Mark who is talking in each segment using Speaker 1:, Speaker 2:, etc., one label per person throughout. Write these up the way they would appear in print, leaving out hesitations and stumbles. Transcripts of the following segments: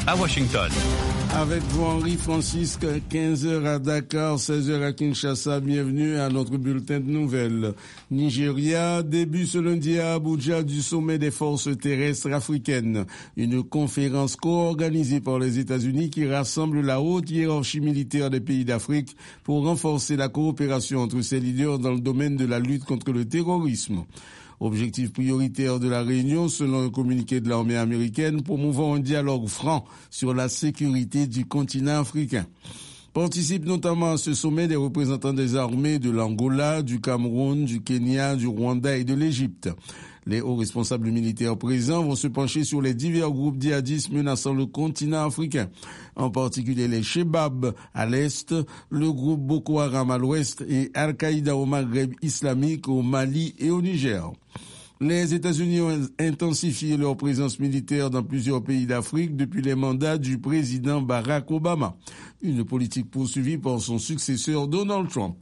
Speaker 1: à Washington.
Speaker 2: Avec vous, Henri Francisque, 15h à Dakar, 16h à Kinshasa. Bienvenue à notre bulletin de nouvelles. Nigeria, début ce lundi à Abuja du sommet des forces terrestres africaines. Une conférence co-organisée par les États-Unis qui rassemble la haute hiérarchie militaire des pays d'Afrique pour renforcer la coopération entre ces leaders dans le domaine de la lutte contre le terrorisme. Objectif prioritaire de la réunion, selon un communiqué de l'armée américaine, promouvant un dialogue franc sur la sécurité du continent africain. Participent notamment à ce sommet des représentants des armées de l'Angola, du Cameroun, du Kenya, du Rwanda et de l'Égypte. Les hauts responsables militaires présents vont se pencher sur les divers groupes djihadistes menaçant le continent africain, en particulier les Chebab à l'est, le groupe Boko Haram à l'ouest et Al-Qaïda au Maghreb islamique, au Mali et au Niger. Les États-Unis ont intensifié leur présence militaire dans plusieurs pays d'Afrique depuis les mandats du président Barack Obama, une politique poursuivie par son successeur Donald Trump.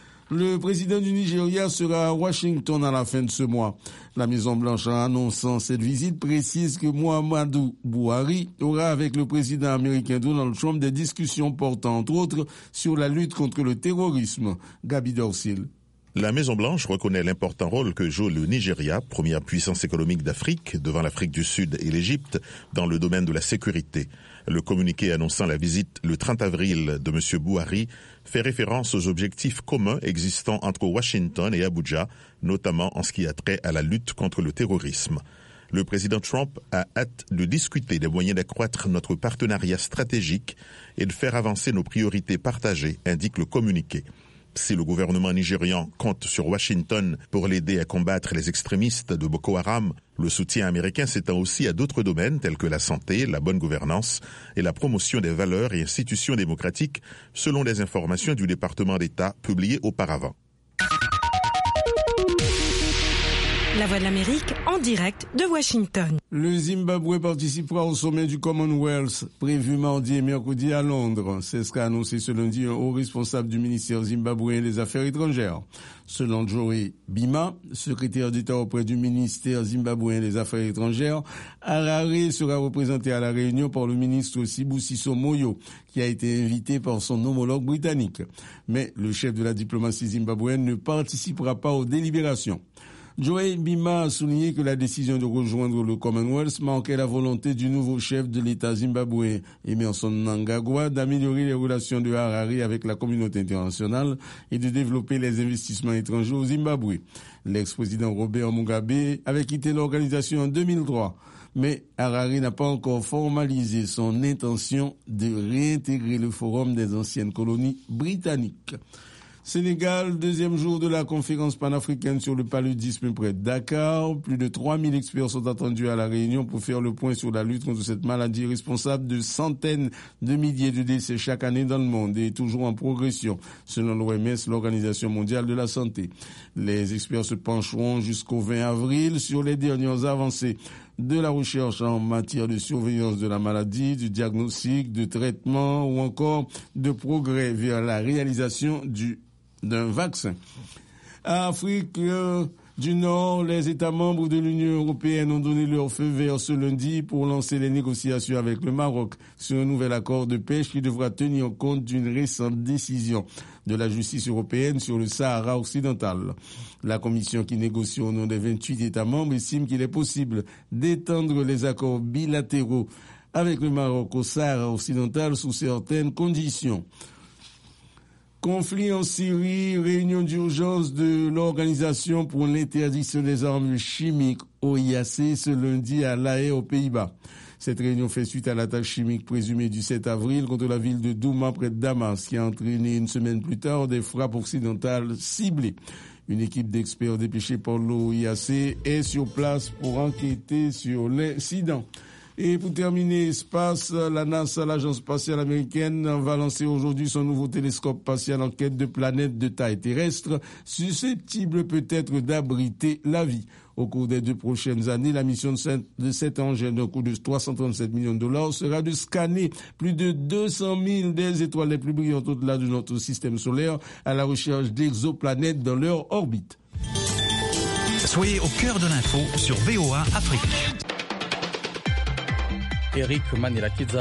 Speaker 2: Le président du Nigeria sera à Washington à la fin de ce mois. La Maison-Blanche, en annonçant cette visite, précise que Muhammadu Buhari aura avec le président américain Donald Trump des discussions portant entre autres sur la lutte contre le terrorisme. Gabi Dorsil.
Speaker 3: La Maison-Blanche reconnaît l'important rôle que joue le Nigeria, première puissance économique d'Afrique, devant l'Afrique du Sud et l'Égypte, dans le domaine de la sécurité. Le communiqué annonçant la visite le 30 avril de M. Buhari fait référence aux objectifs communs existant entre Washington et Abuja, notamment en ce qui a trait à la lutte contre le terrorisme. Le président Trump a hâte de discuter des moyens d'accroître notre partenariat stratégique et de faire avancer nos priorités partagées, indique le communiqué. Si le gouvernement nigérian compte sur Washington pour l'aider à combattre les extrémistes de Boko Haram, le soutien américain s'étend aussi à d'autres domaines tels que la santé, la bonne gouvernance et la promotion des valeurs et institutions démocratiques, selon des informations du département d'État publiées auparavant.
Speaker 4: La Voix de l'Amérique en direct de Washington.
Speaker 2: Le Zimbabwe participera au sommet du Commonwealth prévu mardi et mercredi à Londres. C'est ce qu'a annoncé ce lundi un haut responsable du ministère zimbabwéen des Affaires étrangères. Selon Joey Bima, secrétaire d'État auprès du ministère zimbabwéen des Affaires étrangères, Harare sera représenté à la réunion par le ministre Sibusiso Moyo, qui a été invité par son homologue britannique. Mais le chef de la diplomatie zimbabwéenne ne participera pas aux délibérations. Joey Bima a souligné que la décision de rejoindre le Commonwealth manquait la volonté du nouveau chef de l'État zimbabwéen, Emmerson Mnangagwa, d'améliorer les relations de Harare avec la communauté internationale et de développer les investissements étrangers au Zimbabwe. L'ex-président Robert Mugabe avait quitté l'organisation en 2003, mais Harare n'a pas encore formalisé son intention de réintégrer le Forum des anciennes colonies britanniques. Sénégal, deuxième jour de la conférence panafricaine sur le paludisme près de Dakar. Plus de 3000 experts sont attendus à la réunion pour faire le point sur la lutte contre cette maladie responsable de centaines de milliers de décès chaque année dans le monde et toujours en progression, selon l'OMS, l'Organisation mondiale de la santé. Les experts se pencheront jusqu'au 20 avril sur les dernières avancées de la recherche en matière de surveillance de la maladie, du diagnostic, de traitement ou encore de progrès vers la réalisation d'un vaccin. À Afrique du Nord, les États membres de l'Union européenne ont donné leur feu vert ce lundi pour lancer les négociations avec le Maroc sur un nouvel accord de pêche qui devra tenir compte d'une récente décision de la justice européenne sur le Sahara occidental. La commission qui négocie au nom des 28 États membres estime qu'il est possible d'étendre les accords bilatéraux avec le Maroc au Sahara occidental sous certaines conditions. Conflit en Syrie, réunion d'urgence de l'Organisation pour l'interdiction des armes chimiques, OIAC, ce lundi à La Haye, aux Pays-Bas. Cette réunion fait suite à l'attaque chimique présumée du 7 avril contre la ville de Douma près de Damas, qui a entraîné une semaine plus tard des frappes occidentales ciblées. Une équipe d'experts dépêchée par l'OIAC est sur place pour enquêter sur l'incident. Et pour terminer, espace, la NASA, l'agence spatiale américaine, va lancer aujourd'hui son nouveau télescope spatial en quête de planètes de taille terrestre, susceptibles peut-être d'abriter la vie. Au cours des 2 prochaines années, la mission de cet engin d'un coût de 337 millions de dollars sera de scanner plus de 200 000 des étoiles les plus brillantes au-delà de notre système solaire à la recherche d'exoplanètes dans leur orbite.
Speaker 1: Soyez au cœur de l'info sur VOA Afrique.
Speaker 5: Eric Manilakidza.